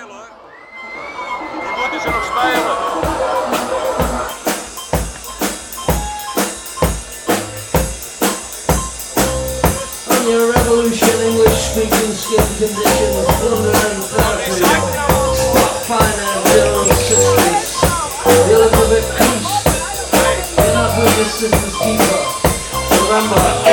spelen. Die moeten ze nog spelen. On your revolution, English-speaking skin condition of plundering country, spot finance, general sisters, you'll live at peace, you're not with your sister's keeper. Remember,